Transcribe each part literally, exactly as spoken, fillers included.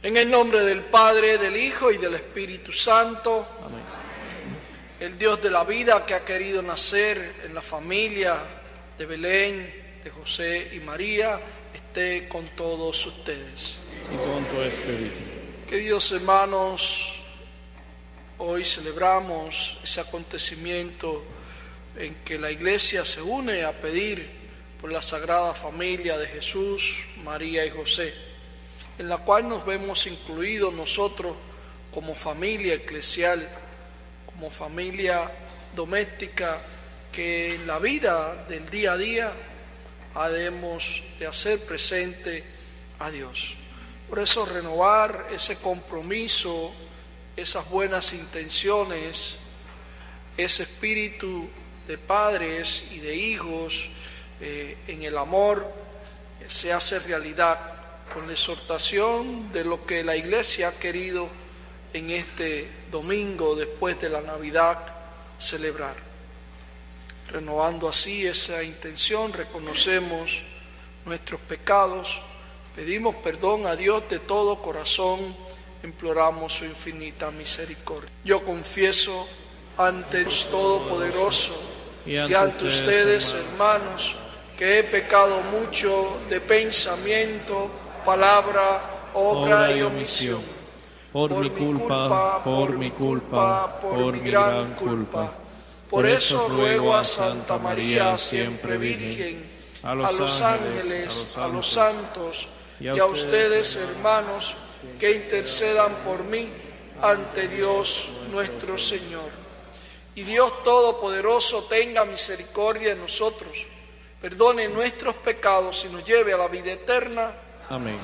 En el nombre del Padre, del Hijo y del Espíritu Santo. Amén. El Dios de la vida que ha querido nacer en la familia de Belén, de José y María, esté con todos ustedes. Y con tu espíritu. Queridos hermanos, hoy celebramos ese acontecimiento en que la Iglesia se une a pedir por la Sagrada Familia de Jesús, María y José, en la cual nos vemos incluidos nosotros como familia eclesial, como familia doméstica, que en la vida del día a día debemos de hacer presente a Dios. Por eso renovar ese compromiso, esas buenas intenciones, ese espíritu de padres y de hijos eh, en el amor, eh, se hace realidad con la exhortación de lo que la Iglesia ha querido en este domingo después de la Navidad celebrar. Renovando así esa intención, reconocemos nuestros pecados, pedimos perdón a Dios de todo corazón, imploramos su infinita misericordia. Yo confieso ante Dios Todopoderoso y ante, y ante ustedes, hermanos, que he pecado mucho de pensamiento, palabra, obra, obra y omisión. Por, por mi culpa, por mi culpa, por, por mi gran culpa. culpa. Por eso ruego a Santa María, siempre Virgen, a los, a los ángeles, a los santos y a ustedes, hermanos, que intercedan por mí ante Dios nuestro Señor. Y Dios Todopoderoso tenga misericordia de nosotros, perdone nuestros pecados y nos lleve a la vida eterna. Amén.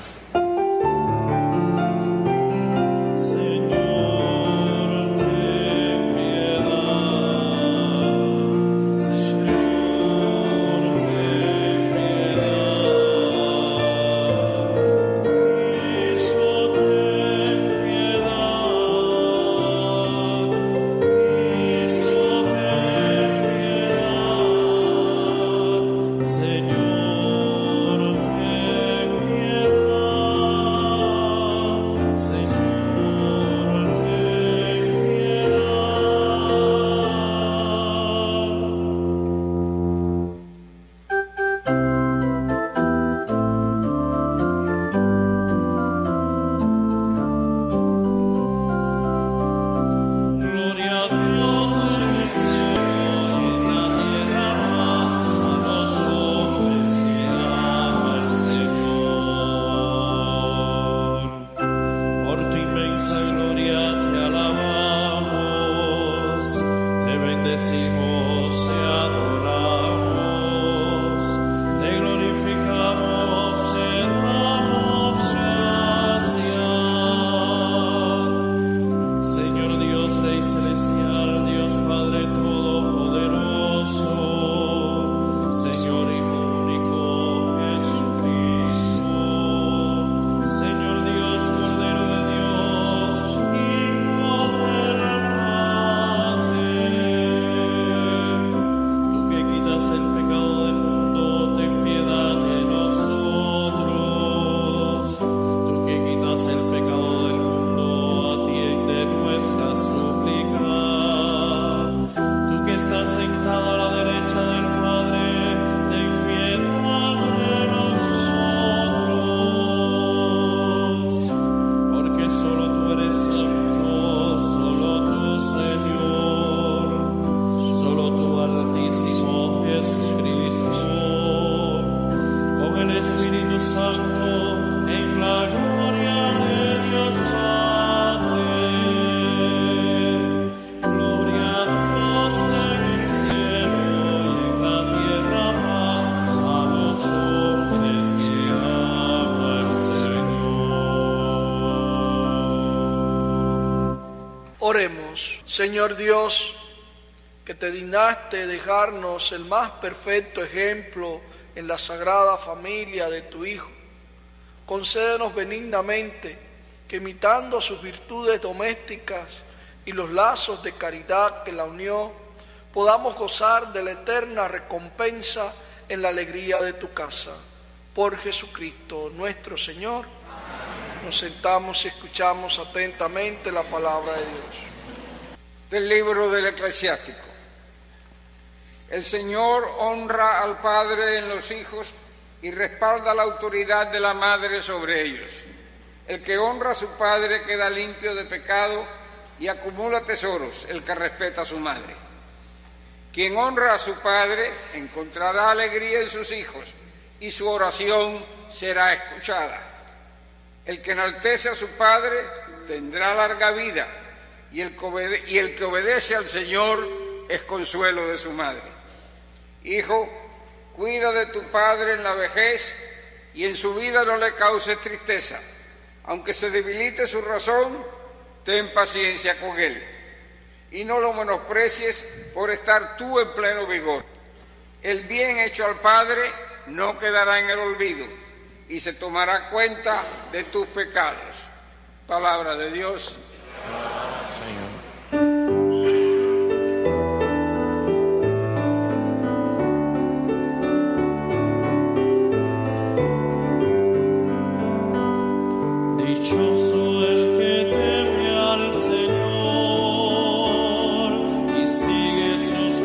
Oremos. Señor Dios, que te dignaste dejarnos el más perfecto ejemplo en la sagrada familia de tu Hijo, concédenos benignamente que, imitando sus virtudes domésticas y los lazos de caridad que la unió, podamos gozar de la eterna recompensa en la alegría de tu casa. Por Jesucristo nuestro Señor. Amén. Nos sentamos y escuchamos atentamente la palabra de Dios. Del libro del Eclesiástico. El Señor honra al padre en los hijos y respalda la autoridad de la madre sobre ellos. El que honra a su padre queda limpio de pecado y acumula tesoros, el que respeta a su madre. Quien honra a su padre encontrará alegría en sus hijos y su oración será escuchada. El que enaltece a su padre tendrá larga vida y el que obede- y el que obedece al Señor es consuelo de su madre. Hijo, cuida de tu padre en la vejez y en su vida no le causes tristeza. Aunque se debilite su razón, ten paciencia con él y no lo menosprecies por estar tú en pleno vigor. El bien hecho al padre no quedará en el olvido y se tomará cuenta de tus pecados. Palabra de Dios. Dichoso el que teme al Señor y sigue sus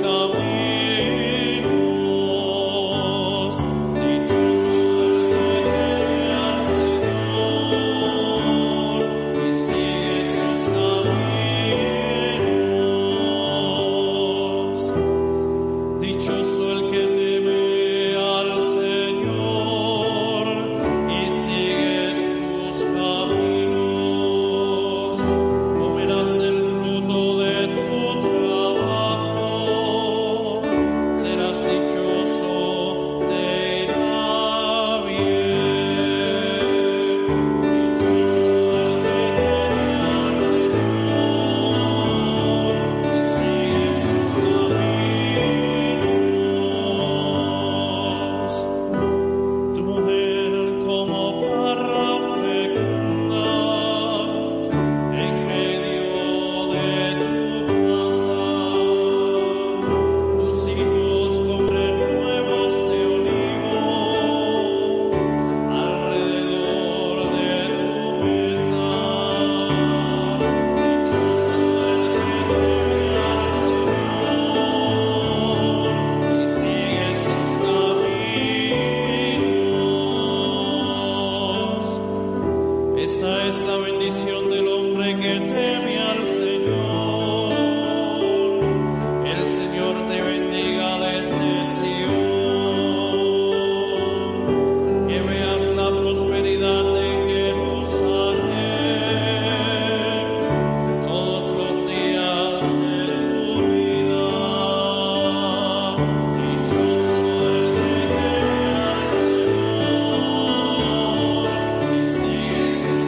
caminos. Dichoso el que teme al Señor y sigue sus caminos. Dichoso el que teme al Señor y sigue sus caminos. Comerás del fruto de tu trabajo, serás dichoso, te irá bien. Dichoso el que teme al Señor y sigue sus caminos. Tu mujer como parra fecunda en medio de tu casa, tus hijos como renuevos de olivo alrededor de tu mesa. Dichoso el que teme al Señor y sigue sus caminos. Esta es la bendición del hombre que teme al Señor. El Señor te bendiga desde Sión. Que veas la prosperidad de Jerusalén todos los días de tu vida. Dichoso el que teme al Señor y sigue sus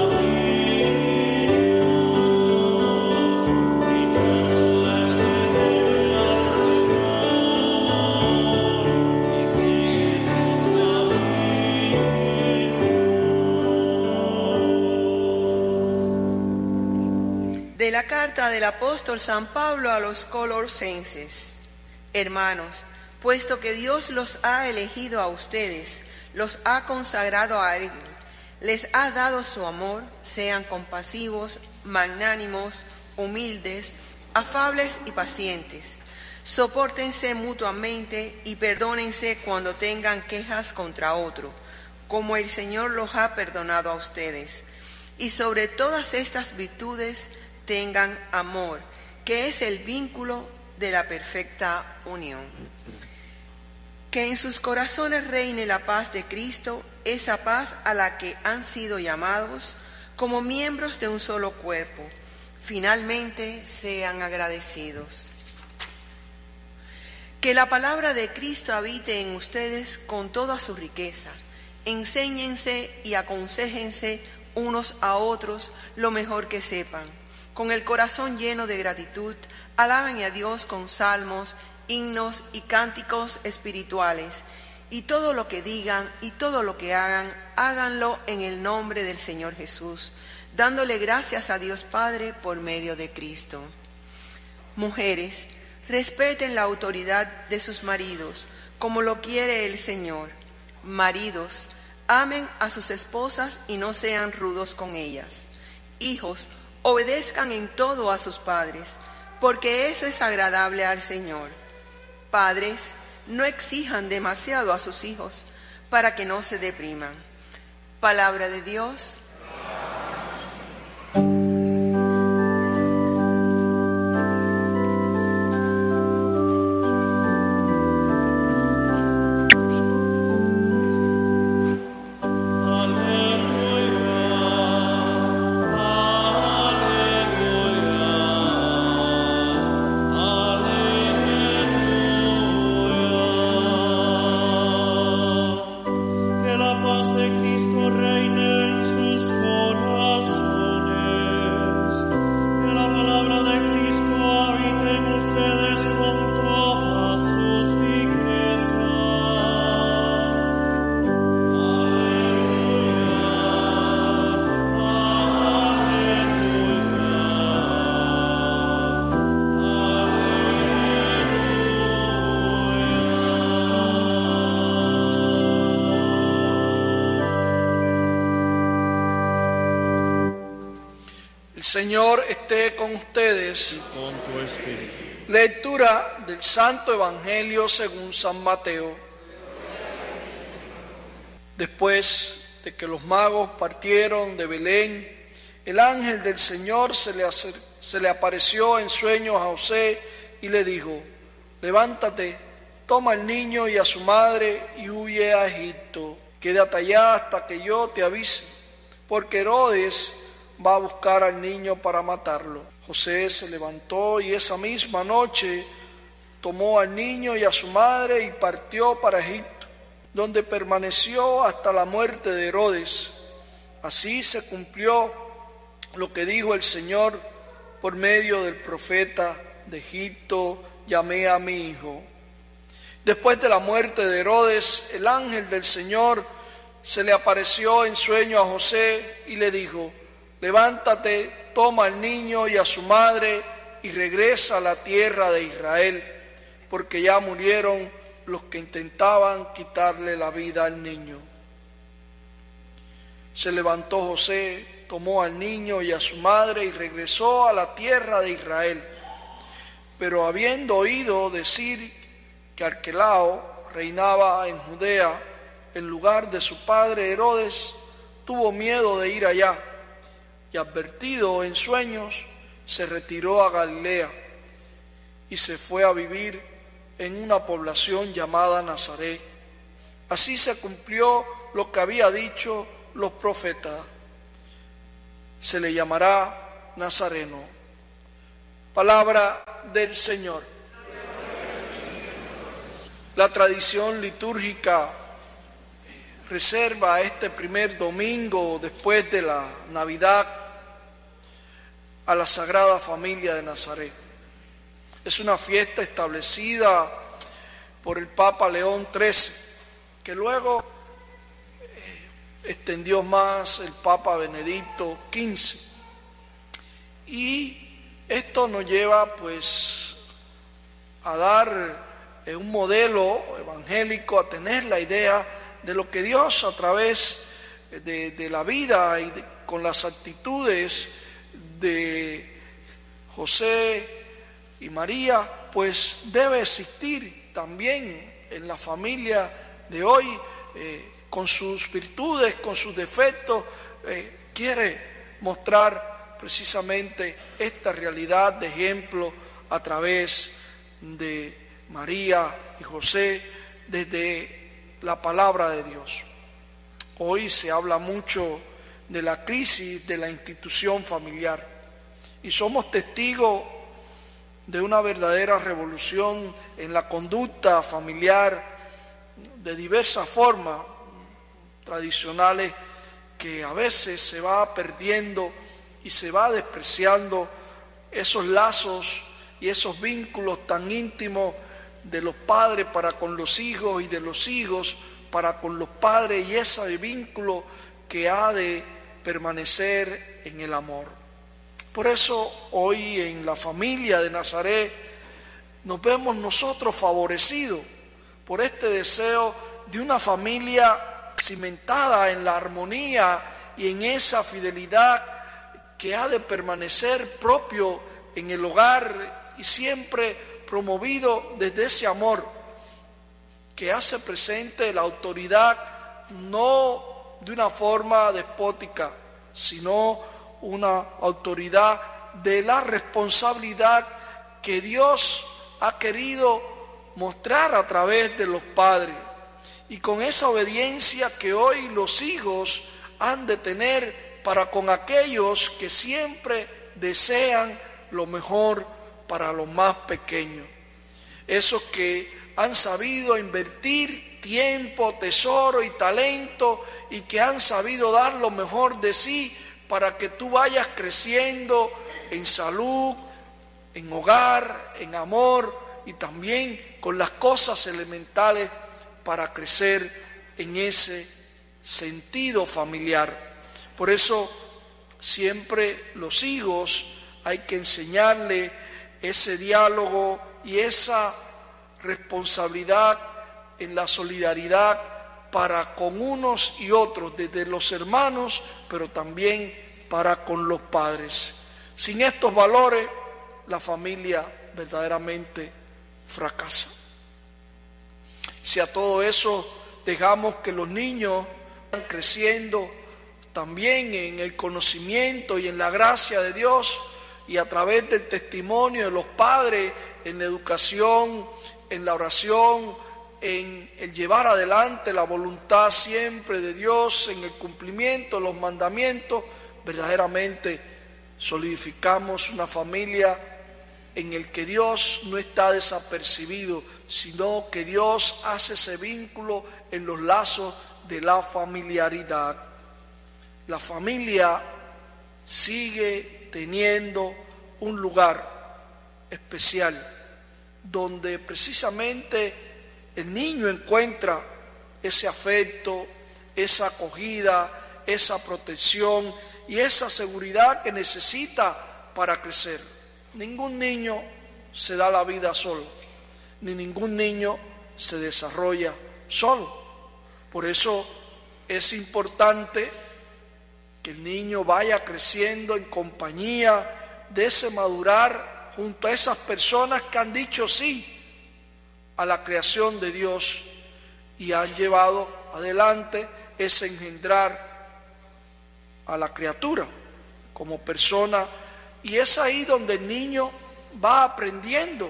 caminos. Dichoso el que teme al Señor y sigue sus caminos. De la carta del apóstol San Pablo a los Colosenses. Hermanos, puesto que Dios los ha elegido a ustedes, los ha consagrado a Él, les ha dado su amor, sean compasivos, magnánimos, humildes, afables y pacientes. Sopórtense mutuamente y perdónense cuando tengan quejas contra otro, como el Señor los ha perdonado a ustedes. Y sobre todas estas virtudes tengan amor, que es el vínculo de la perfecta unión. Que en sus corazones reine la paz de Cristo, esa paz a la que han sido llamados como miembros de un solo cuerpo. Finalmente, sean agradecidos. Que la palabra de Cristo habite en ustedes con toda su riqueza. Enséñense y aconséjense unos a otros lo mejor que sepan. Con el corazón lleno de gratitud, alaben a Dios con salmos, himnos y cánticos espirituales. Y todo lo que digan y todo lo que hagan, háganlo en el nombre del Señor Jesús, dándole gracias a Dios Padre por medio de Cristo. Mujeres, respeten la autoridad de sus maridos, como lo quiere el Señor. Maridos, Amen a sus esposas y no sean rudos con ellas. Hijos, obedezcan en todo a sus padres, porque eso es agradable al Señor. Padres, no exijan demasiado a sus hijos, para que no se depriman. Palabra de Dios. Señor esté con ustedes. Y con tu espíritu. Lectura del Santo Evangelio según San Mateo. Después de que los magos partieron de Belén, el ángel del Señor se le, acer- se le apareció en sueños a José y le dijo: levántate, toma al niño y a su madre y huye a Egipto. Quédate allá hasta que yo te avise, porque Herodes va a buscar al niño para matarlo. José se levantó y esa misma noche tomó al niño y a su madre y partió para Egipto, donde permaneció hasta la muerte de Herodes. Así se cumplió lo que dijo el Señor por medio del profeta: de Egipto llamé a mi hijo. Después de la muerte de Herodes, el ángel del Señor se le apareció en sueño a José y le dijo: levántate, toma al niño y a su madre y regresa a la tierra de Israel, porque ya murieron los que intentaban quitarle la vida al niño. Se levantó José, tomó al niño y a su madre y regresó a la tierra de Israel. Pero habiendo oído decir que Arquelao reinaba en Judea en lugar de su padre Herodes, tuvo miedo de ir allá. Y advertido en sueños, se retiró a Galilea y se fue a vivir en una población llamada Nazaret. Así se cumplió lo que había dicho los profetas: se le llamará Nazareno. Palabra del Señor. La tradición litúrgica reserva este primer domingo después de la Navidad a la Sagrada Familia de Nazaret. Es una fiesta establecida por el Papa León trece, que luego eh, extendió más el Papa Benedicto quince. Y esto nos lleva pues a dar eh, un modelo evangélico, a tener la idea de lo que Dios a través de, de la vida y de, con las actitudes de José y María, pues debe existir también en la familia de hoy, eh, con sus virtudes, con sus defectos, eh, quiere mostrar precisamente esta realidad de ejemplo a través de María y José desde la palabra de Dios. Hoy se habla mucho de la crisis de la institución familiar y somos testigos de una verdadera revolución en la conducta familiar de diversas formas tradicionales, que a veces se va perdiendo y se va despreciando esos lazos y esos vínculos tan íntimos de los padres para con los hijos y de los hijos para con los padres, y ese vínculo que ha de permanecer en el amor. Por eso hoy en la familia de Nazaret nos vemos nosotros favorecidos por este deseo de una familia cimentada en la armonía y en esa fidelidad que ha de permanecer propio en el hogar y siempre promovido desde ese amor que hace presente la autoridad no de una forma despótica, sino una autoridad de la responsabilidad que Dios ha querido mostrar a través de los padres, y con esa obediencia que hoy los hijos han de tener para con aquellos que siempre desean lo mejor para los más pequeños, esos que han sabido invertir tiempo, tesoro y talento, y que han sabido dar lo mejor de sí para que tú vayas creciendo en salud, en hogar, en amor y también con las cosas elementales para crecer en ese sentido familiar. Por eso siempre los hijos hay que enseñarle ese diálogo y esa responsabilidad en la solidaridad para con unos y otros, desde los hermanos, pero también para con los padres. Sin estos valores, la familia verdaderamente fracasa. Si a todo eso dejamos que los niños vayan creciendo también en el conocimiento y en la gracia de Dios, y a través del testimonio de los padres, en la educación, en la oración, en el llevar adelante la voluntad siempre de Dios, en el cumplimiento de los mandamientos, verdaderamente solidificamos una familia en el que Dios no está desapercibido, sino que Dios hace ese vínculo en los lazos de la familiaridad. La familia sigue teniendo un lugar especial donde precisamente el niño encuentra ese afecto, esa acogida, esa protección y esa seguridad que necesita para crecer. Ningún niño se da la vida solo, ni ningún niño se desarrolla solo. Por eso es importante que el niño vaya creciendo en compañía de ese madurar junto a esas personas que han dicho sí a la creación de Dios y han llevado adelante ese engendrar a la criatura como persona, y es ahí donde el niño va aprendiendo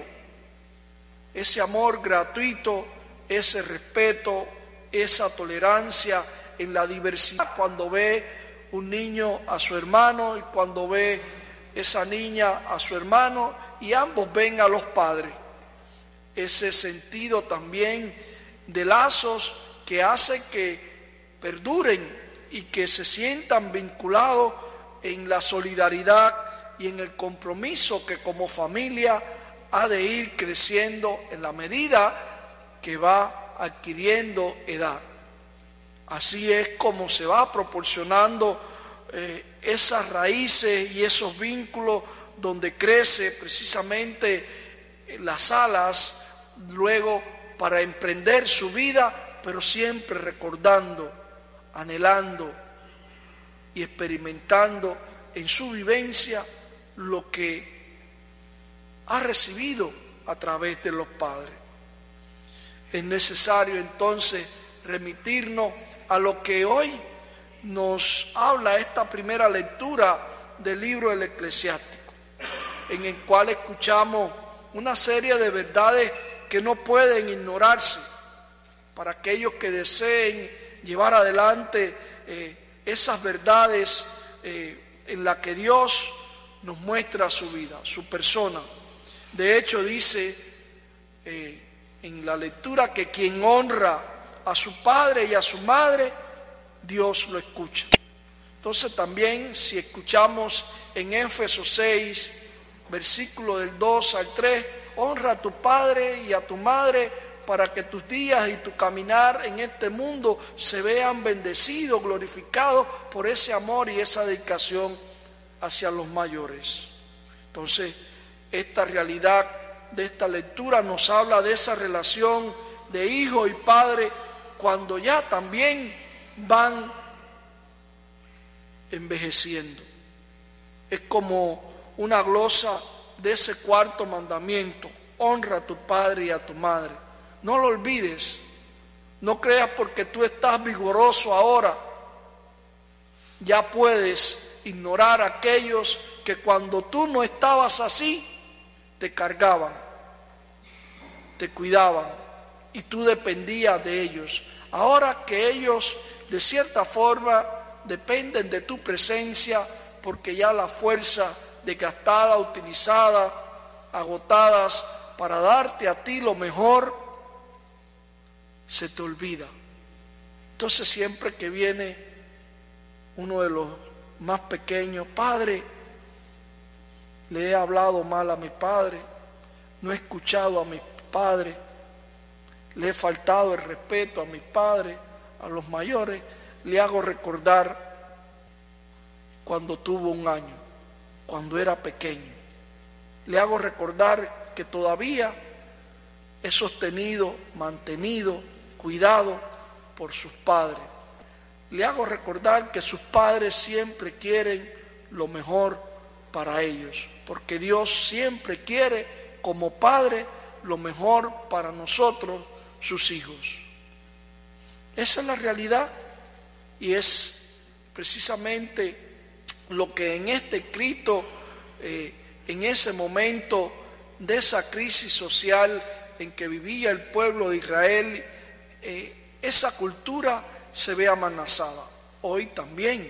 ese amor gratuito, ese respeto, esa tolerancia en la diversidad, cuando ve un niño a su hermano y cuando ve esa niña a su hermano y ambos ven a los padres. Ese sentido también de lazos que hace que perduren y que se sientan vinculados en la solidaridad y en el compromiso que como familia ha de ir creciendo en la medida que va adquiriendo edad. Así es como se va proporcionando eh, esas raíces y esos vínculos donde crece precisamente las alas luego para emprender su vida, pero siempre recordando, anhelando y experimentando en su vivencia lo que ha recibido a través de los padres. Es necesario entonces remitirnos a lo que hoy nos habla esta primera lectura del libro del Eclesiástico, en el cual escuchamos una serie de verdades que no pueden ignorarse para aquellos que deseen llevar adelante eh, esas verdades eh, en las que Dios nos muestra su vida, su persona. De hecho dice eh, en la lectura que quien honra a su padre y a su madre, Dios lo escucha. Entonces también si escuchamos en Éfesos seis, versículo del dos al tres, honra a tu padre y a tu madre para que tus días y tu caminar en este mundo se vean bendecidos, glorificados por ese amor y esa dedicación hacia los mayores. Entonces, esta realidad de esta lectura nos habla de esa relación de hijo y padre, cuando ya también van envejeciendo. Es como una glosa de ese cuarto mandamiento: honra a tu padre y a tu madre. No lo olvides. No creas porque tú estás vigoroso ahora, ya puedes ignorar a aquellos que cuando tú no estabas así, te cargaban, te cuidaban y tú dependías de ellos. Ahora que ellos de cierta forma dependen de tu presencia, porque ya la fuerza desgastada, utilizada, agotadas para darte a ti lo mejor, se te olvida. Entonces siempre que viene uno de los más pequeños: padre, le he hablado mal a mi padre, no he escuchado a mi padre, le he faltado el respeto a mis padres, a los mayores, le hago recordar cuando tuvo un año, cuando era pequeño. Le hago recordar que todavía es sostenido, mantenido, cuidado por sus padres. Le hago recordar que sus padres siempre quieren lo mejor para ellos, porque Dios siempre quiere como Padre lo mejor para nosotros, sus hijos. Esa es la realidad y es precisamente lo que en este escrito, eh, en ese momento de esa crisis social en que vivía el pueblo de Israel, eh, esa cultura se ve amenazada. Hoy también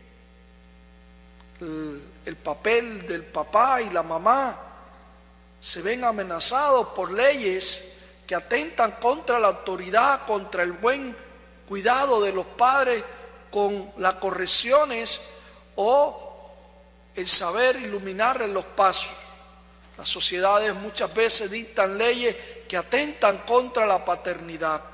el, el papel del papá y la mamá se ven amenazados por leyes que atentan contra la autoridad, contra el buen cuidado de los padres, con las correcciones o el saber iluminarles los pasos. Las sociedades muchas veces dictan leyes que atentan contra la paternidad,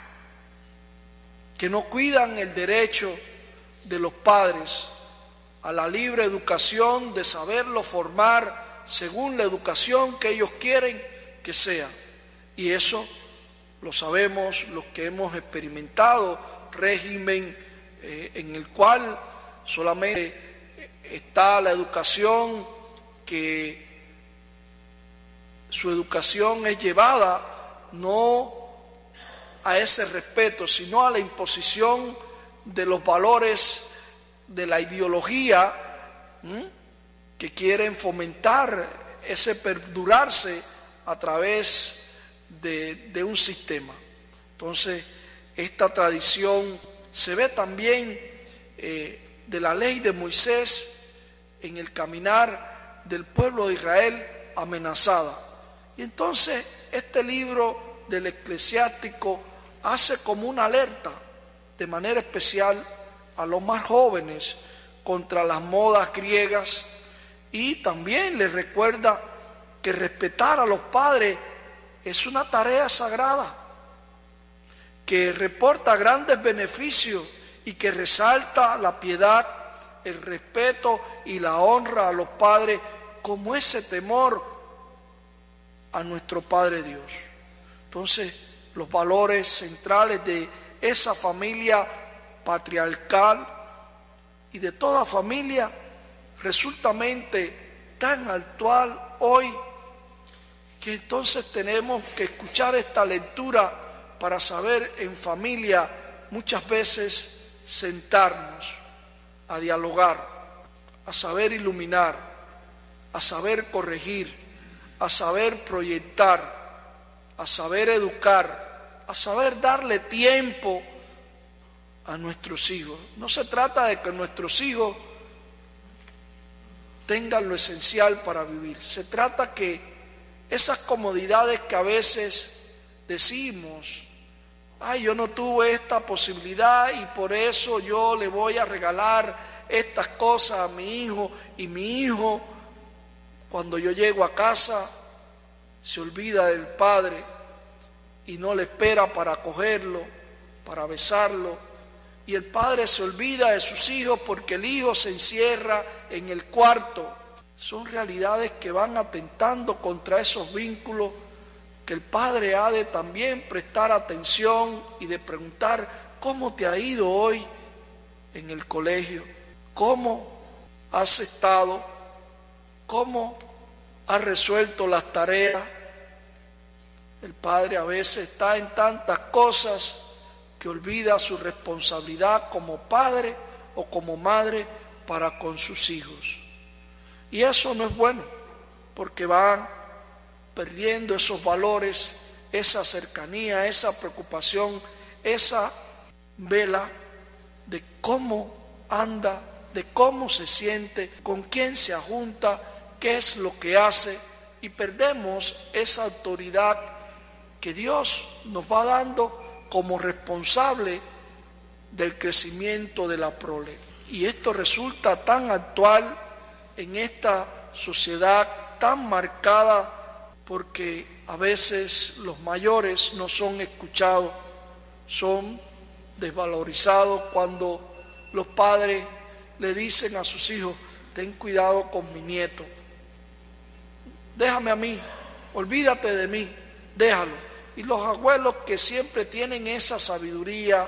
que no cuidan el derecho de los padres a la libre educación, de saberlo formar según la educación que ellos quieren que sea. Y eso lo sabemos los que hemos experimentado régimen eh, en el cual solamente está la educación, que su educación es llevada no a ese respeto, sino a la imposición de los valores de la ideología, ¿m? que quieren fomentar ese perdurarse a través de, de un sistema. Entonces, esta tradición se ve también eh, de la ley de Moisés en el caminar del pueblo de Israel amenazada. Y entonces este libro del Eclesiástico hace como una alerta de manera especial a los más jóvenes contra las modas griegas, y también les recuerda que respetar a los padres es una tarea sagrada, que reporta grandes beneficios y que resalta la piedad, el respeto y la honra a los padres como ese temor a nuestro Padre Dios. Entonces, los valores centrales de esa familia patriarcal y de toda familia resultamente tan actual hoy, que entonces tenemos que escuchar esta lectura para saber en familia muchas veces sentarnos a dialogar, a saber iluminar, a saber corregir, a saber proyectar, a saber educar, a saber darle tiempo a nuestros hijos. No se trata de que nuestros hijos tengan lo esencial para vivir. Se trata que esas comodidades que a veces decimos, ay, yo no tuve esta posibilidad y por eso yo le voy a regalar estas cosas a mi hijo, y mi hijo, cuando yo llego a casa, se olvida del padre y no le espera para acogerlo, para besarlo, y el padre se olvida de sus hijos porque el hijo se encierra en el cuarto. Son realidades que van atentando contra esos vínculos que el padre ha de también prestar atención y de preguntar cómo te ha ido hoy en el colegio, cómo has estado, cómo has resuelto las tareas. El padre a veces está en tantas cosas que olvida su responsabilidad como padre o como madre para con sus hijos. Y eso no es bueno, porque van perdiendo esos valores, esa cercanía, esa preocupación, esa vela de cómo anda, de cómo se siente, con quién se junta, qué es lo que hace, y perdemos esa autoridad que Dios nos va dando como responsable del crecimiento de la prole. Y esto resulta tan actual en esta sociedad tan marcada, porque a veces los mayores no son escuchados, son desvalorizados cuando los padres le dicen a sus hijos: ten cuidado con mi nieto, déjame a mí, olvídate de mí, déjalo. Y los abuelos, que siempre tienen esa sabiduría,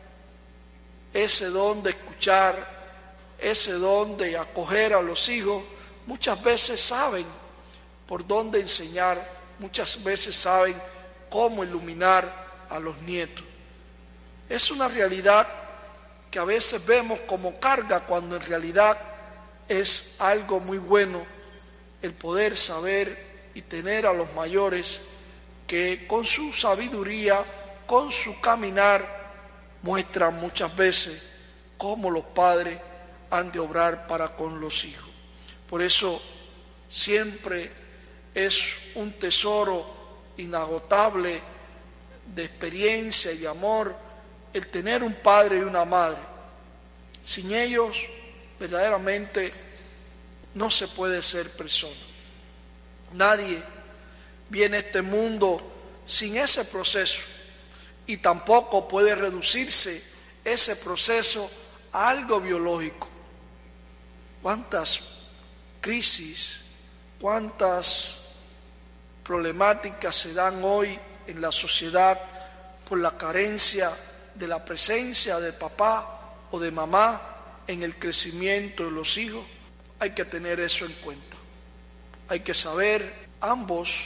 ese don de escuchar, ese don de acoger a los hijos, muchas veces saben por dónde enseñar, muchas veces saben cómo iluminar a los nietos. Es una realidad que a veces vemos como carga, cuando en realidad es algo muy bueno el poder saber y tener a los mayores que con su sabiduría, con su caminar, muestran muchas veces cómo los padres han de obrar para con los hijos. Por eso siempre es un tesoro inagotable de experiencia y de amor el tener un padre y una madre. Sin ellos verdaderamente no se puede ser persona. Nadie viene a este mundo sin ese proceso, y tampoco puede reducirse ese proceso a algo biológico. ¿Cuántas crisis, cuántas problemáticas se dan hoy en la sociedad por la carencia de la presencia de papá o de mamá en el crecimiento de los hijos? Hay que tener eso en cuenta. Hay que saber, ambos,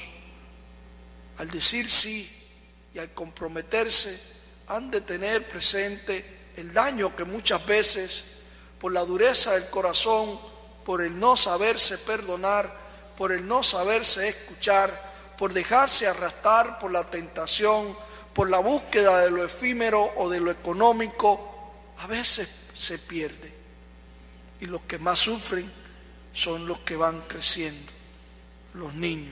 al decir sí y al comprometerse, han de tener presente el daño que muchas veces, por la dureza del corazón, por el no saberse perdonar, por el no saberse escuchar, por dejarse arrastrar por la tentación, por la búsqueda de lo efímero o de lo económico, a veces se pierde. Y los que más sufren son los que van creciendo, los niños.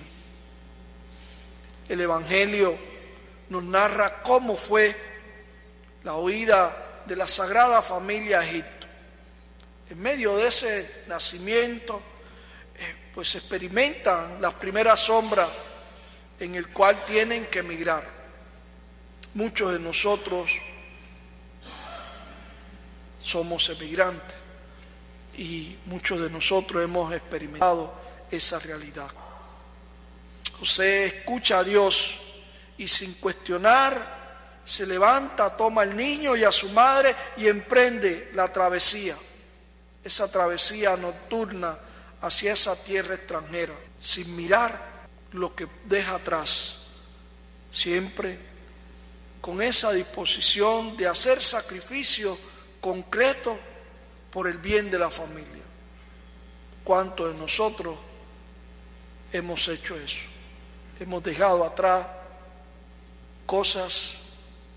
El Evangelio nos narra cómo fue la huida de la Sagrada Familia a Egipto. En medio de ese nacimiento, eh, pues experimentan las primeras sombras en el cual tienen que emigrar. Muchos de nosotros somos emigrantes y muchos de nosotros hemos experimentado esa realidad. José escucha a Dios y sin cuestionar se levanta, toma al niño y a su madre y emprende la travesía, esa travesía nocturna hacia esa tierra extranjera, sin mirar lo que deja atrás, siempre con esa disposición de hacer sacrificio concreto por el bien de la familia. ¿Cuántos de nosotros hemos hecho eso? Hemos dejado atrás cosas,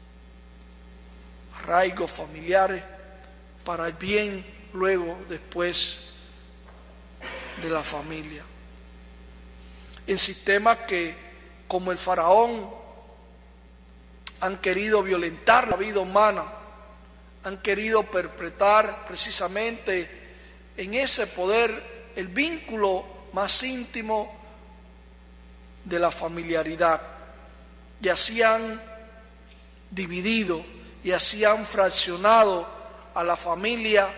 arraigos familiares, para el bien luego, después, de la familia. En sistemas que, como el faraón, han querido violentar la vida humana, han querido perpetrar precisamente en ese poder el vínculo más íntimo de la familiaridad, y así han dividido y así han fraccionado a la familia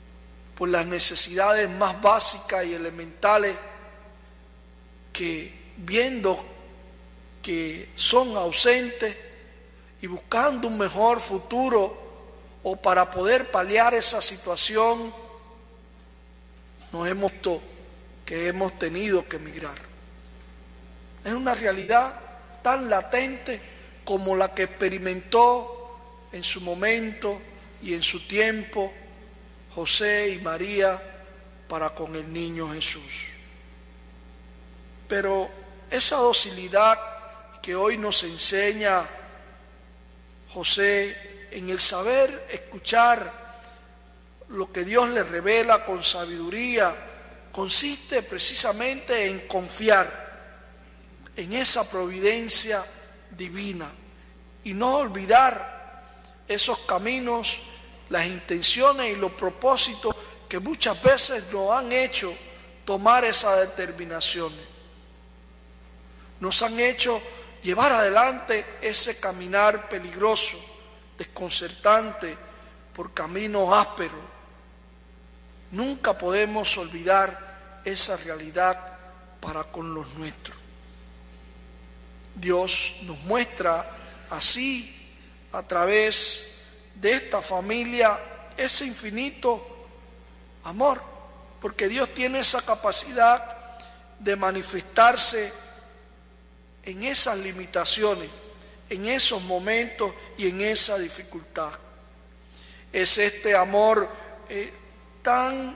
por las necesidades más básicas y elementales que viendo que son ausentes y buscando un mejor futuro o para poder paliar esa situación, nos hemos visto que hemos tenido que emigrar. Es una realidad tan latente como la que experimentó en su momento y en su tiempo José y María para con el niño Jesús. Pero esa docilidad que hoy nos enseña José en el saber escuchar lo que Dios le revela con sabiduría, consiste precisamente en confiar en esa providencia divina y no olvidar esos caminos, las intenciones y los propósitos que muchas veces nos han hecho tomar esas determinaciones. Nos han hecho llevar adelante ese caminar peligroso, desconcertante, por caminos ásperos. Nunca podemos olvidar esa realidad para con los nuestros. Dios nos muestra así, a través de esta familia, ese infinito amor, porque Dios tiene esa capacidad de manifestarse en esas limitaciones, en esos momentos y en esa dificultad. Es este amor eh, tan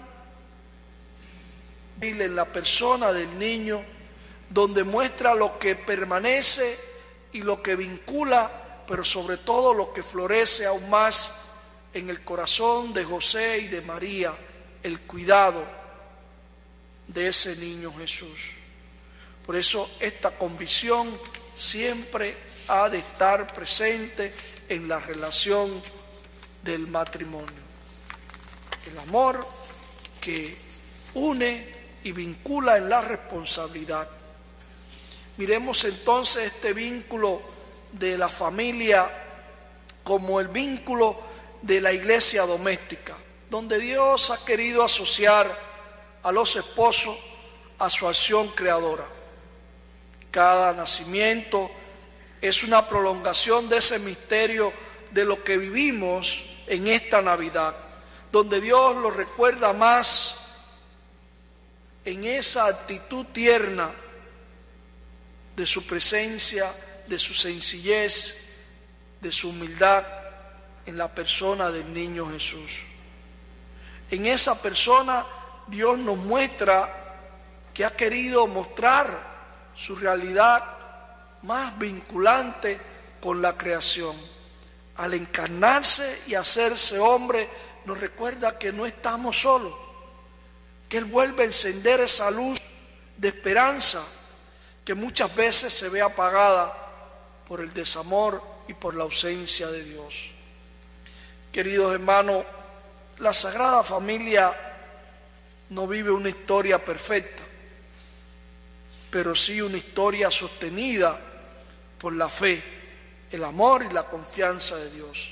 vil en la persona del niño, donde muestra lo que permanece y lo que vincula, pero sobre todo lo que florece aún más en el corazón de José y de María, el cuidado de ese niño Jesús. Por eso esta convicción siempre ha de estar presente en la relación del matrimonio. El amor que une y vincula en la responsabilidad. Miremos entonces este vínculo de la familia como el vínculo de la iglesia doméstica, donde Dios ha querido asociar a los esposos a su acción creadora. Cada nacimiento es una prolongación de ese misterio de lo que vivimos en esta Navidad, donde Dios lo recuerda más en esa actitud tierna de su presencia, de su sencillez, de su humildad en la persona del niño Jesús. En esa persona Dios nos muestra que ha querido mostrar su realidad más vinculante con la creación. Al encarnarse y hacerse hombre, nos recuerda que no estamos solos, que Él vuelve a encender esa luz de esperanza que muchas veces se ve apagada por el desamor y por la ausencia de Dios. Queridos hermanos, la Sagrada Familia no vive una historia perfecta, pero sí una historia sostenida por la fe, el amor y la confianza de Dios.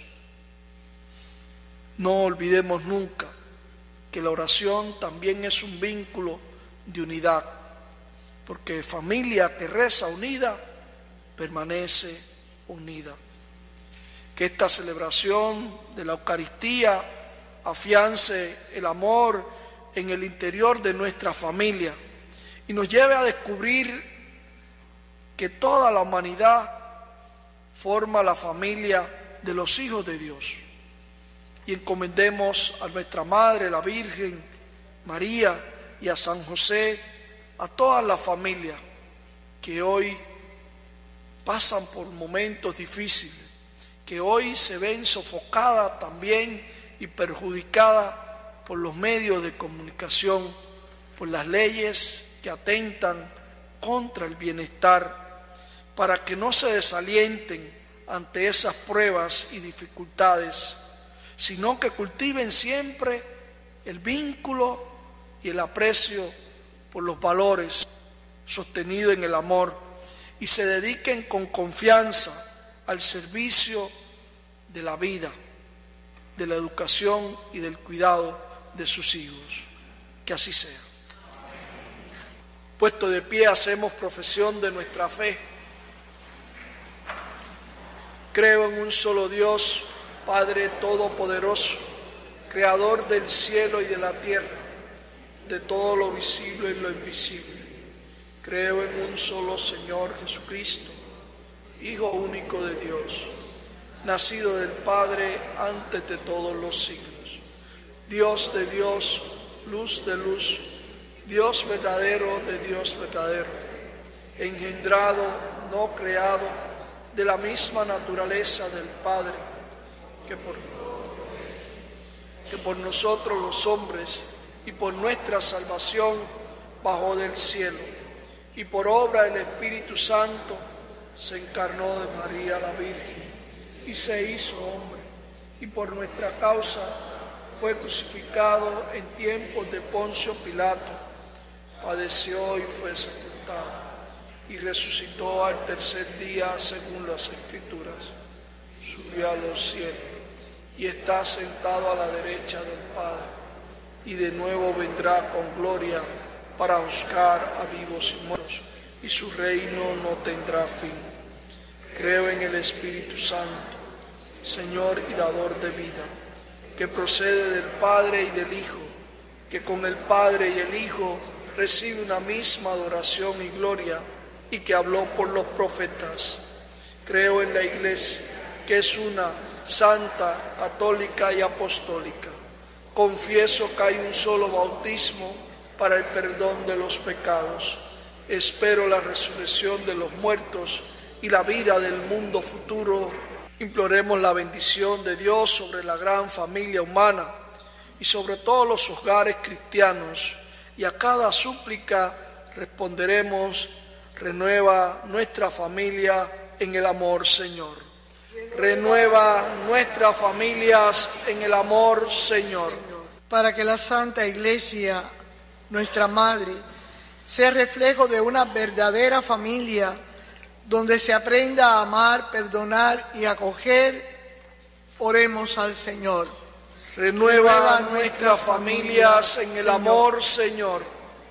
No olvidemos nunca que la oración también es un vínculo de unidad, porque familia que reza unida permanece unida. Que esta celebración de la Eucaristía afiance el amor en el interior de nuestra familia y nos lleve a descubrir que toda la humanidad forma la familia de los hijos de Dios. Y encomendemos a nuestra Madre, la Virgen María, y a San José, a todas las familias que hoy pasan por momentos difíciles, que hoy se ven sofocadas también y perjudicadas por los medios de comunicación, por las leyes que atentan contra el bienestar, para que no se desalienten ante esas pruebas y dificultades, sino que cultiven siempre el vínculo y el aprecio por los valores sostenidos en el amor y se dediquen con confianza al servicio de la vida, de la educación y del cuidado de sus hijos. Que así sea. Puesto de pie, hacemos profesión de nuestra fe. Creo en un solo Dios, Padre Todopoderoso, Creador del cielo y de la tierra, de todo lo visible y lo invisible. Creo en un solo Señor Jesucristo, Hijo único de Dios, nacido del Padre antes de todos los siglos, Dios de Dios, luz de luz, Dios verdadero de Dios verdadero, engendrado, no creado, de la misma naturaleza del Padre, que por, que por nosotros los hombres y por nuestra salvación bajó del cielo, y por obra del Espíritu Santo se encarnó de María la Virgen y se hizo hombre, y por nuestra causa fue crucificado en tiempos de Poncio Pilato, padeció y fue sepultado, y resucitó al tercer día según las Escrituras, subió a los cielos y está sentado a la derecha del Padre, y de nuevo vendrá con gloria para juzgar a vivos y muertos, y su reino no tendrá fin. Creo en el Espíritu Santo, Señor y dador de vida, que procede del Padre y del Hijo, que con el Padre y el Hijo recibe una misma adoración y gloria, y que habló por los profetas. Creo en la Iglesia, que es una, santa, católica y apostólica. Confieso que hay un solo bautismo para el perdón de los pecados. Espero la resurrección de los muertos y la vida del mundo futuro. Imploremos la bendición de Dios sobre la gran familia humana y sobre todos los hogares cristianos, y a cada súplica responderemos: renueva nuestra familia en el amor, Señor. Renueva nuestras familias en el amor, Señor. Para que la Santa Iglesia, nuestra Madre, sea reflejo de una verdadera familia, donde se aprenda a amar, perdonar y acoger, oremos al Señor. Renueva, Renueva nuestras familias en el Señor. Amor, Señor.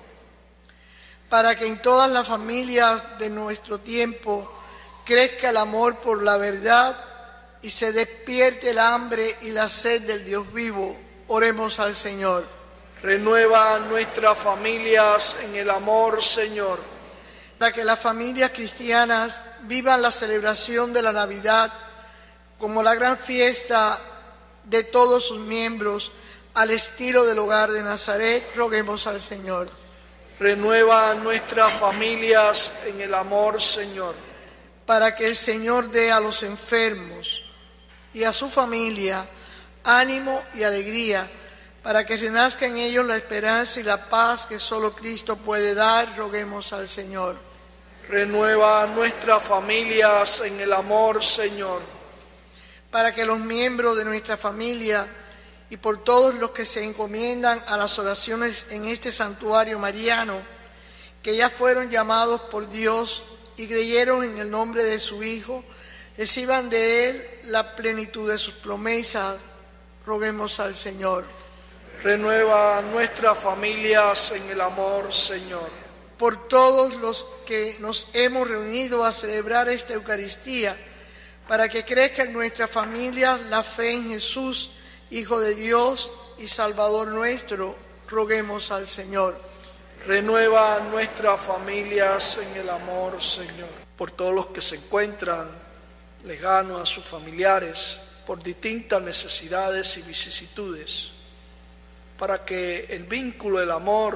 Para que en todas las familias de nuestro tiempo crezca el amor por la verdad y se despierte el hambre y la sed del Dios vivo, oremos al Señor. Renueva nuestras familias en el amor, Señor. Para que las familias cristianas vivan la celebración de la Navidad como la gran fiesta de todos sus miembros, al estilo del hogar de Nazaret, roguemos al Señor. Renueva nuestras familias en el amor, Señor. Para que el Señor dé a los enfermos y a su familia ánimo y alegría, para que renazca en ellos la esperanza y la paz que solo Cristo puede dar, roguemos al Señor. Renueva nuestras familias en el amor, Señor. Para que los miembros de nuestra familia y por todos los que se encomiendan a las oraciones en este santuario mariano, que ya fueron llamados por Dios y creyeron en el nombre de su Hijo, reciban de Él la plenitud de sus promesas, roguemos al Señor. Renueva nuestras familias en el amor, Señor. Por todos los que nos hemos reunido a celebrar esta Eucaristía, para que crezca en nuestras familias la fe en Jesús, Hijo de Dios y Salvador nuestro, roguemos al Señor. Renueva nuestras familias en el amor, Señor. Por todos los que se encuentran lejanos a sus familiares, por distintas necesidades y vicisitudes, para que el vínculo, el amor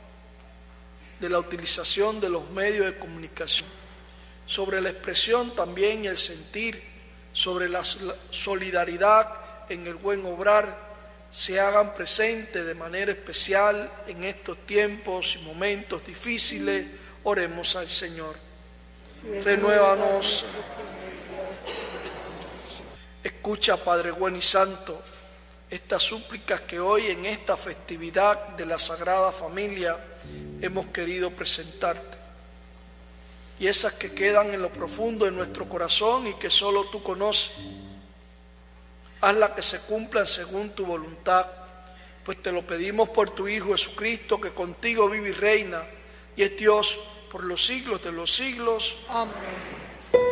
de la utilización de los medios de comunicación, sobre la expresión también y el sentir, sobre la solidaridad en el buen obrar, se hagan presentes de manera especial en estos tiempos y momentos difíciles. Oremos al Señor. Renuévanos. Escucha, Padre bueno y santo, estas súplicas que hoy en esta festividad de la Sagrada Familia hemos querido presentarte, y esas que quedan en lo profundo de nuestro corazón y que solo tú conoces. Hazla que se cumplan según tu voluntad, pues te lo pedimos por tu Hijo Jesucristo, que contigo vive y reina y es Dios por los siglos de los siglos. Amén.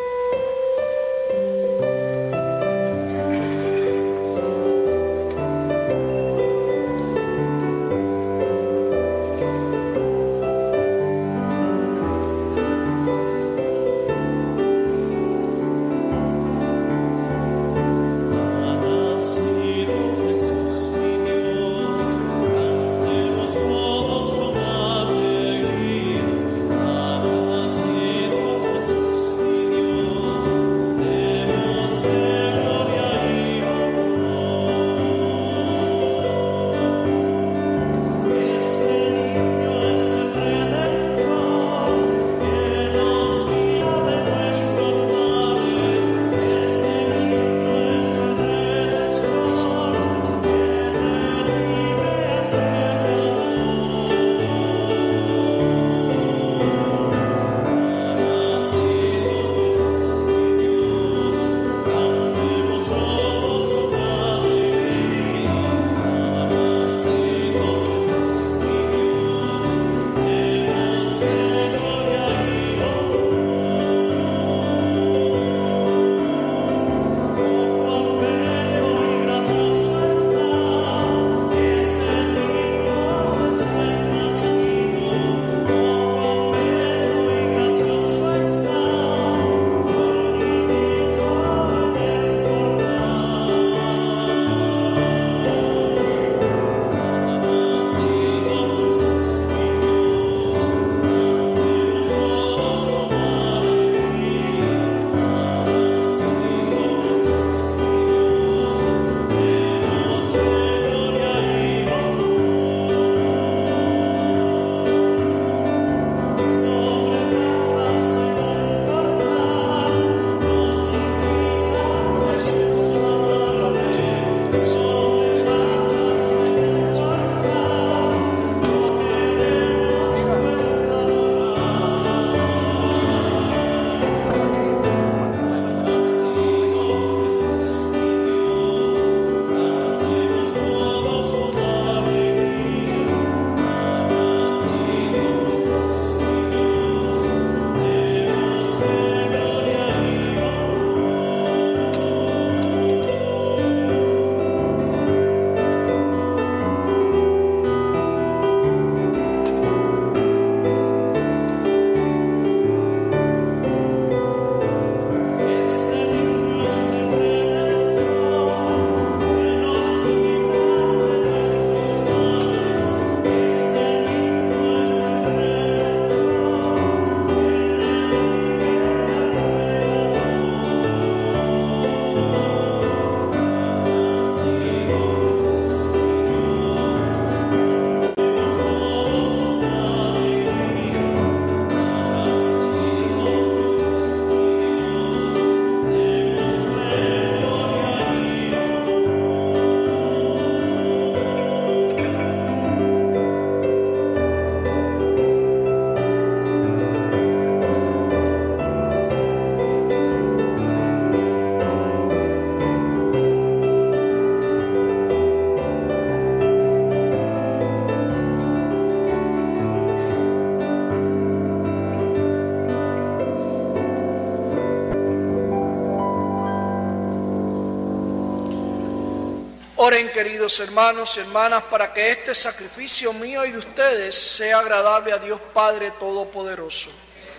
Oren, queridos hermanos y hermanas, para que este sacrificio mío y de ustedes sea agradable a Dios Padre Todopoderoso.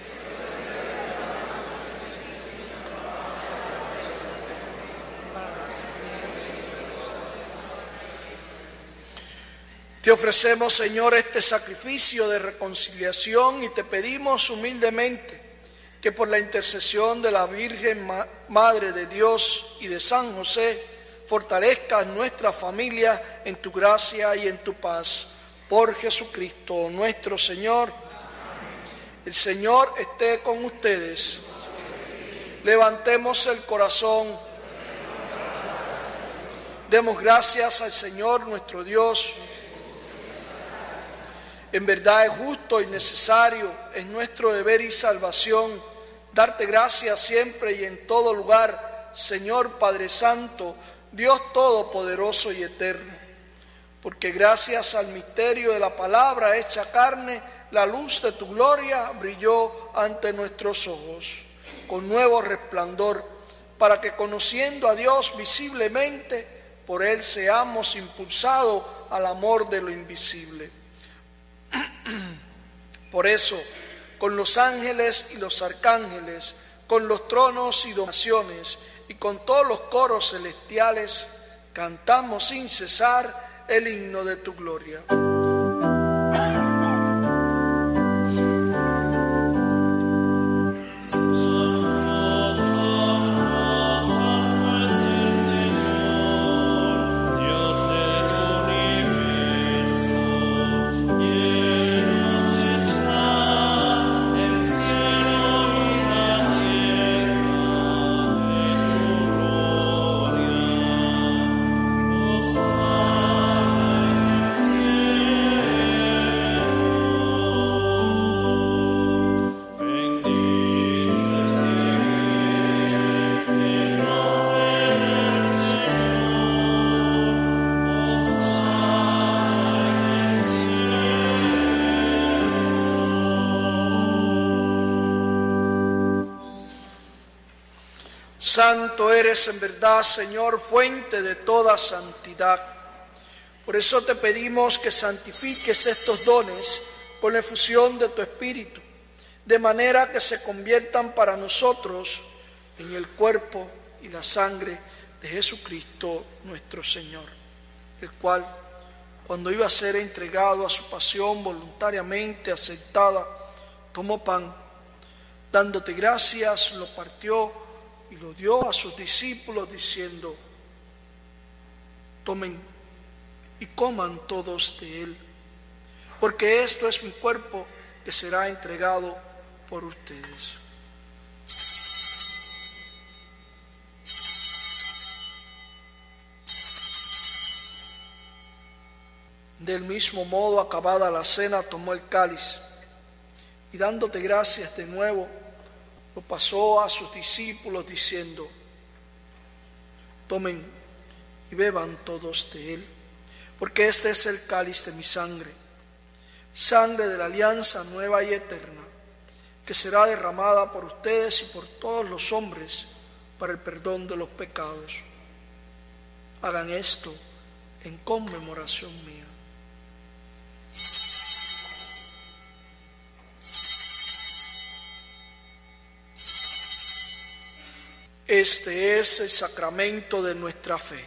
Te ofrecemos, Señor, este sacrificio de reconciliación y te pedimos humildemente que por la intercesión de la Virgen Madre de Dios y de San José fortalezcas nuestra familia en tu gracia y en tu paz. Por Jesucristo nuestro Señor. El Señor esté con ustedes. Levantemos el corazón. Demos gracias al Señor nuestro Dios. En verdad es justo y necesario, es nuestro deber y salvación, darte gracias siempre y en todo lugar, Señor Padre Santo, Dios Todopoderoso y Eterno, porque gracias al misterio de la palabra hecha carne, la luz de tu gloria brilló ante nuestros ojos con nuevo resplandor, para que conociendo a Dios visiblemente, por Él seamos impulsados al amor de lo invisible. Por eso, con los ángeles y los arcángeles, con los tronos y dominaciones, y con todos los coros celestiales, cantamos sin cesar el himno de tu gloria. Santo eres en verdad, Señor, fuente de toda santidad. Por eso te pedimos que santifiques estos dones con la efusión de tu Espíritu, de manera que se conviertan para nosotros en el cuerpo y la sangre de Jesucristo nuestro Señor, el cual, cuando iba a ser entregado a su pasión voluntariamente aceptada, tomó pan, dándote gracias, lo partió y lo dio a sus discípulos diciendo: tomen y coman todos de él, porque esto es mi cuerpo que será entregado por ustedes. Del mismo modo, acabada la cena, tomó el cáliz y dándote gracias de nuevo, lo pasó a sus discípulos diciendo: tomen y beban todos de él, porque este es el cáliz de mi sangre, sangre de la alianza nueva y eterna, que será derramada por ustedes y por todos los hombres para el perdón de los pecados. Hagan esto en conmemoración mía. Este es el sacramento de nuestra fe.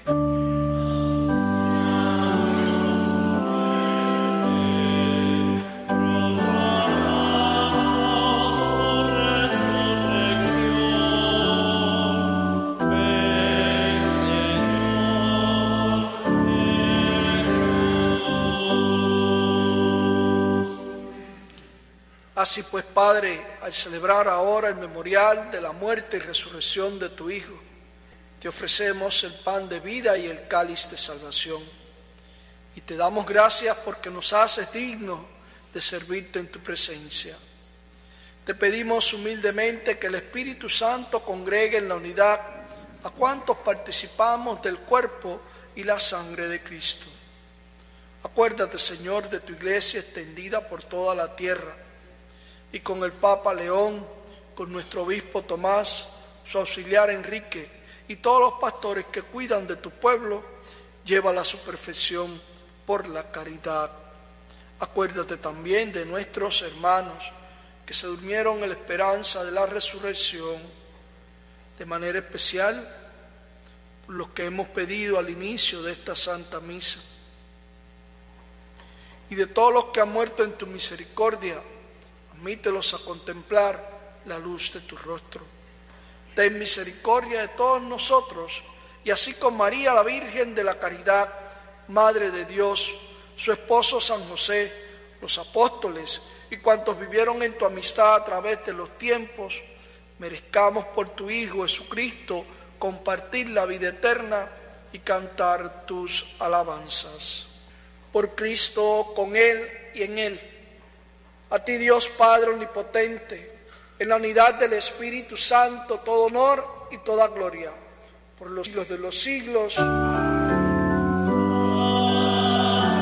Así pues, Padre, al celebrar ahora el memorial de la muerte y resurrección de tu Hijo, te ofrecemos el pan de vida y el cáliz de salvación. Y te damos gracias porque nos haces dignos de servirte en tu presencia. Te pedimos humildemente que el Espíritu Santo congregue en la unidad a cuantos participamos del cuerpo y la sangre de Cristo. Acuérdate, Señor, de tu iglesia extendida por toda la tierra, y con el Papa León, con nuestro obispo Tomás, su auxiliar Enrique y todos los pastores que cuidan de tu pueblo, llévala a su perfección por la caridad. Acuérdate también de nuestros hermanos que se durmieron en la esperanza de la resurrección, de manera especial por los que hemos pedido al inicio de esta Santa Misa, y de todos los que han muerto en tu misericordia. Admítelos a contemplar la luz de tu rostro. Ten misericordia de todos nosotros, y así con María, la Virgen de la Caridad, Madre de Dios, su esposo San José, los apóstoles y cuantos vivieron en tu amistad a través de los tiempos, merezcamos por tu Hijo Jesucristo compartir la vida eterna y cantar tus alabanzas. Por Cristo, con Él y en Él, a ti, Dios Padre omnipotente, en la unidad del Espíritu Santo, todo honor y toda gloria, por los siglos de los siglos. Amén.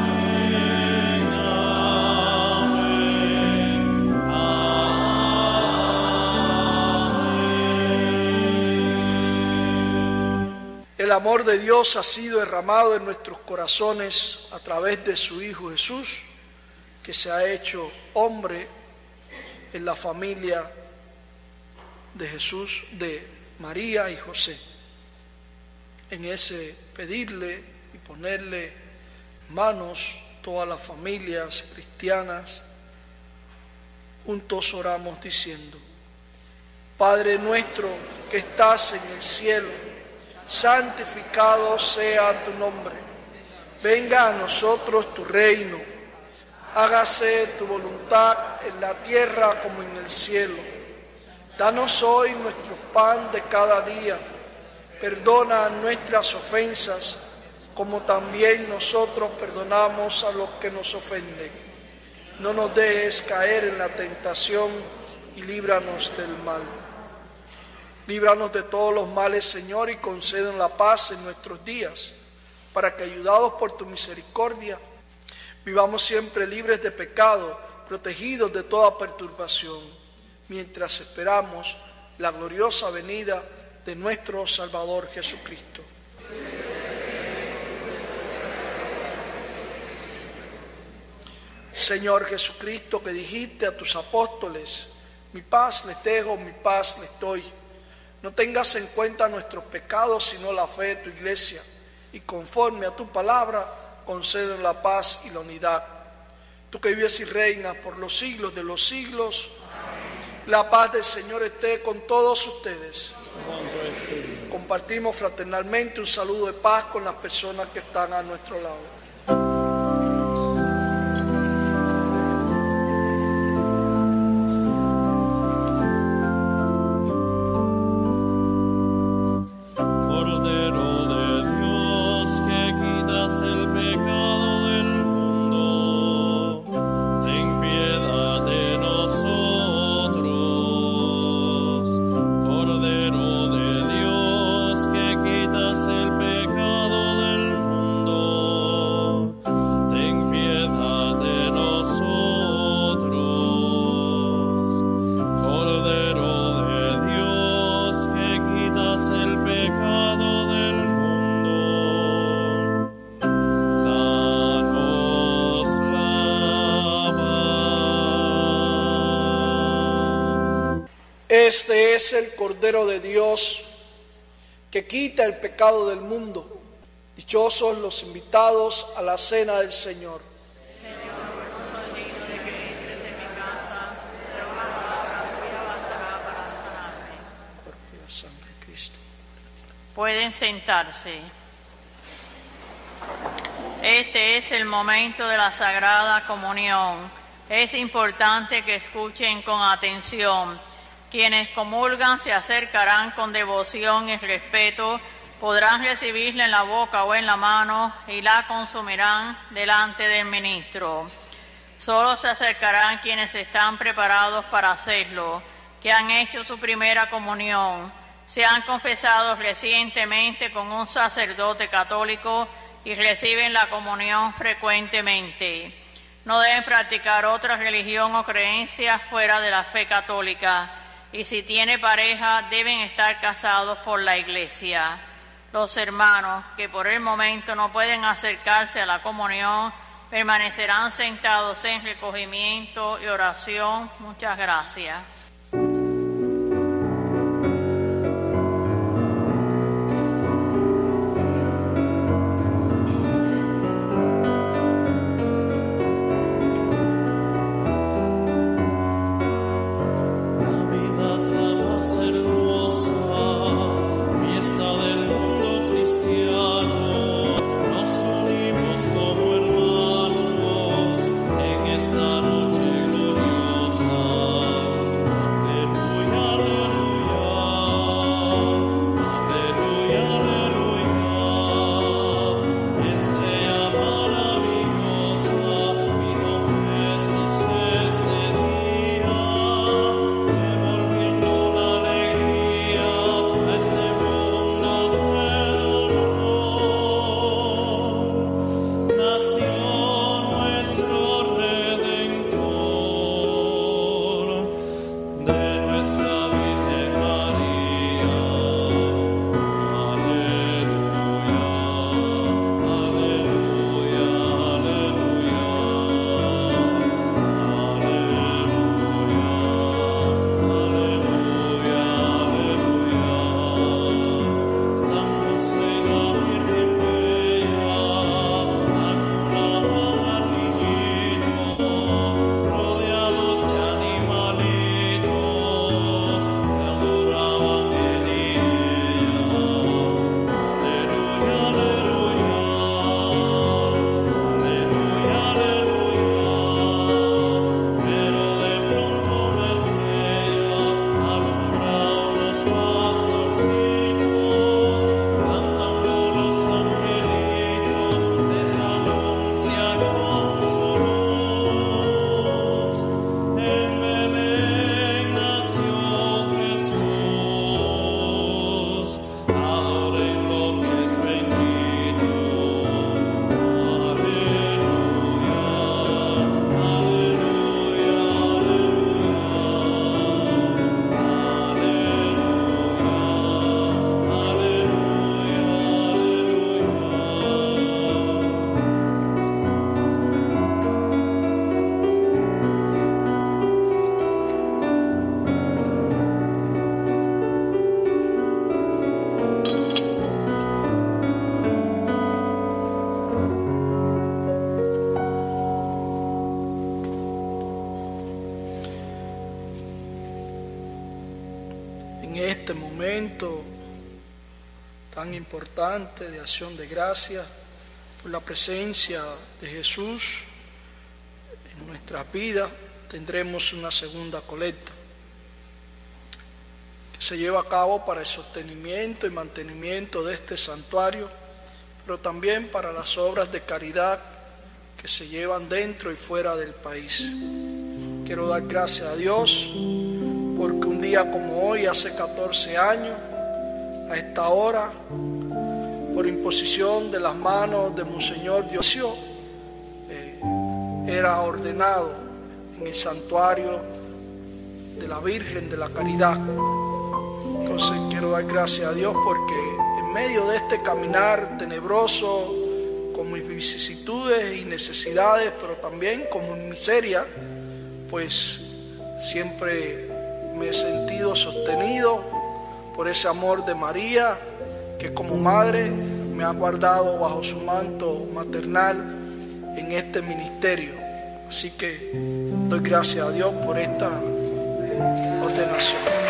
el amor de Dios ha sido derramado en nuestros corazones a través de su Hijo Jesús, que se ha hecho hombre en la familia de Jesús, de María y José. En ese pedirle y ponerle en manos todas las familias cristianas, juntos oramos diciendo: Padre nuestro que estás en el cielo, santificado sea tu nombre. Venga a nosotros tu reino. Hágase tu voluntad en la tierra como en el cielo. Danos hoy nuestro pan de cada día. Perdona nuestras ofensas, como también nosotros perdonamos a los que nos ofenden. No nos dejes caer en la tentación y líbranos del mal. Líbranos de todos los males, Señor, y concédenos la paz en nuestros días, para que, ayudados por tu misericordia, vivamos siempre libres de pecado, protegidos de toda perturbación, mientras esperamos la gloriosa venida de nuestro Salvador Jesucristo. Señor Jesucristo, que dijiste a tus apóstoles: mi paz les dejo, mi paz les doy. No tengas en cuenta nuestros pecados, sino la fe de tu iglesia, y conforme a tu palabra, concédenos la paz y la unidad. Tú que vives y reinas por los siglos de los siglos, la paz del Señor esté con todos ustedes. Compartimos fraternalmente un saludo de paz con las personas que están a nuestro lado. Este es el Cordero de Dios que quita el pecado del mundo. Dichosos los invitados a la cena del Señor. Señor, no soy digno de que entres en mi casa, pero una palabra tuya bastará para sanarme. Cuerpo y la sangre de Cristo. Pueden sentarse. Este es el momento de la Sagrada Comunión. Es importante que escuchen con atención. Quienes comulgan se acercarán con devoción y respeto, podrán recibirla en la boca o en la mano y la consumirán delante del ministro. Solo se acercarán quienes están preparados para hacerlo, que han hecho su primera comunión, se han confesado recientemente con un sacerdote católico y reciben la comunión frecuentemente. No deben practicar otra religión o creencia fuera de la fe católica. Y si tiene pareja, deben estar casados por la Iglesia. Los hermanos que por el momento no pueden acercarse a la comunión permanecerán sentados en recogimiento y oración. Muchas gracias. Esta noche gloriosa momento tan importante de acción de gracias por la presencia de Jesús en nuestras vidas, tendremos una segunda colecta que se lleva a cabo para el sostenimiento y mantenimiento de este santuario, pero también para las obras de caridad que se llevan dentro y fuera del país. Quiero dar gracias a Dios porque un día como hoy, hace catorce años, a esta hora, por imposición de las manos de Monseñor Dionisio, eh, era ordenado en el santuario de la Virgen de la Caridad. Entonces quiero dar gracias a Dios porque en medio de este caminar tenebroso, con mis vicisitudes y necesidades, pero también con mi miseria, pues siempre me he sentido sostenido por ese amor de María, que como madre me ha guardado bajo su manto maternal en este ministerio. Así que doy gracias a Dios por esta ordenación.